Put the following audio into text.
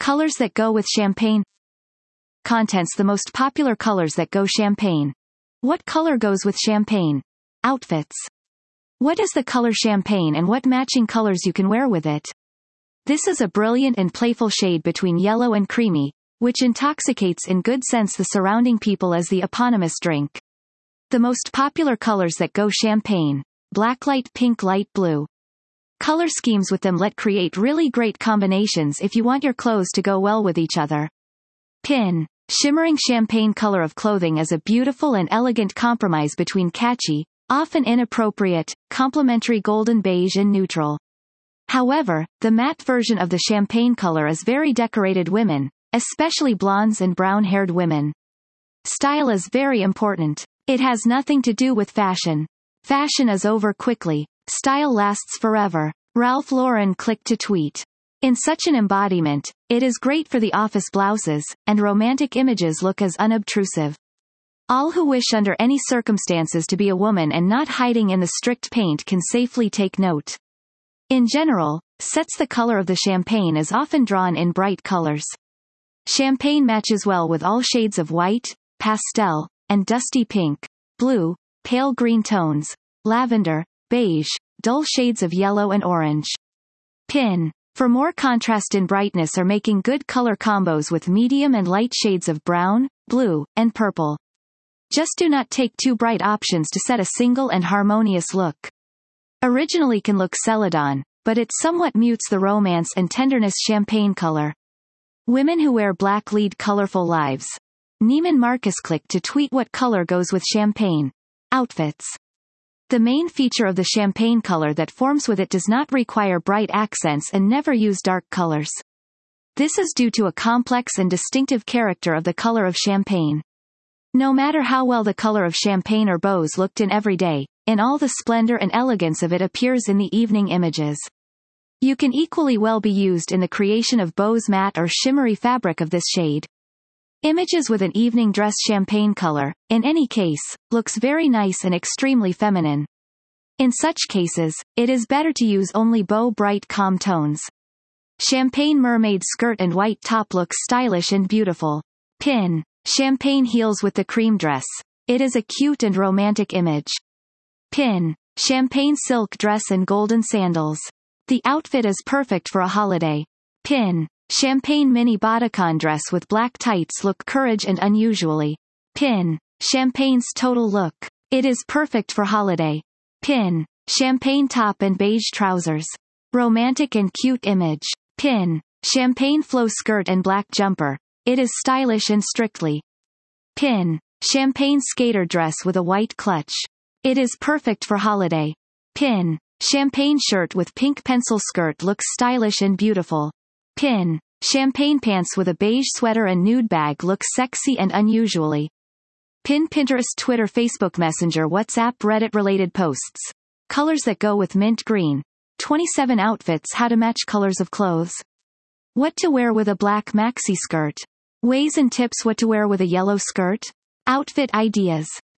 Colors that go with champagne. Contents: the most popular colors that go champagne. What color goes with champagne? Outfits. What is the color champagne and what matching colors you can wear with it? This is a brilliant and playful shade between yellow and creamy, which intoxicates in good sense the surrounding people as the eponymous drink. The most popular colors that go champagne: black, light pink, light blue. Color schemes with them let create really great combinations if you want your clothes to go well with each other. Pin. Shimmering champagne color of clothing is a beautiful and elegant compromise between catchy, often inappropriate, complementary golden beige and neutral. However, the matte version of the champagne color is very decorated women, especially blondes and brown-haired women. Style is very important. It has nothing to do with fashion. Fashion is over quickly. Style lasts forever. Ralph Lauren clicked to tweet. In such an embodiment, it is great for the office blouses, and romantic images look as unobtrusive. All who wish under any circumstances to be a woman and not hiding in the strict paint can safely take note. In general, sets the color of the champagne is often drawn in bright colors. Champagne matches well with all shades of white, pastel, and dusty pink, blue, pale green tones, lavender, beige, dull shades of yellow and orange. Pin. For more contrast in brightness or making good color combos with medium and light shades of brown, blue, and purple. Just do not take too bright options to set a single and harmonious look. Originally can look celadon, but it somewhat mutes the romance and tenderness champagne color. Women who wear black lead colorful lives. Neiman Marcus clicked to tweet what color goes with champagne. Outfits. The main feature of the champagne color that forms with it does not require bright accents and never use dark colors. This is due to a complex and distinctive character of the color of champagne. No matter how well the color of champagne or bows looked in every day, in all the splendor and elegance of it appears in the evening images. You can equally well be used in the creation of bows matte or shimmery fabric of this shade. Images with an evening dress champagne color, in any case, looks very nice and extremely feminine. In such cases, it is better to use only bow bright calm tones. Champagne mermaid skirt and white top looks stylish and beautiful. Pin. Champagne heels with the cream dress. It is a cute and romantic image. Pin. Champagne silk dress and golden sandals. The outfit is perfect for a holiday. Pin. Champagne mini bodycon dress with black tights look courage and unusually. Pin. Champagne's total look. It is perfect for holiday. Pin. Champagne top and beige trousers. Romantic and cute image. Pin. Champagne flow skirt and black jumper. It is stylish and strictly. Pin. Champagne skater dress with a white clutch. It is perfect for holiday. Pin. Champagne shirt with pink pencil skirt looks stylish and beautiful. Pin. Champagne pants with a beige sweater and nude bag look sexy and unusually. Pin. Pinterest, Twitter, Facebook Messenger, WhatsApp, Reddit related posts. Colors that go with mint green. 27 outfits. How to match colors of clothes. What to wear with a black maxi skirt. Ways and tips what to wear with a yellow skirt. Outfit ideas.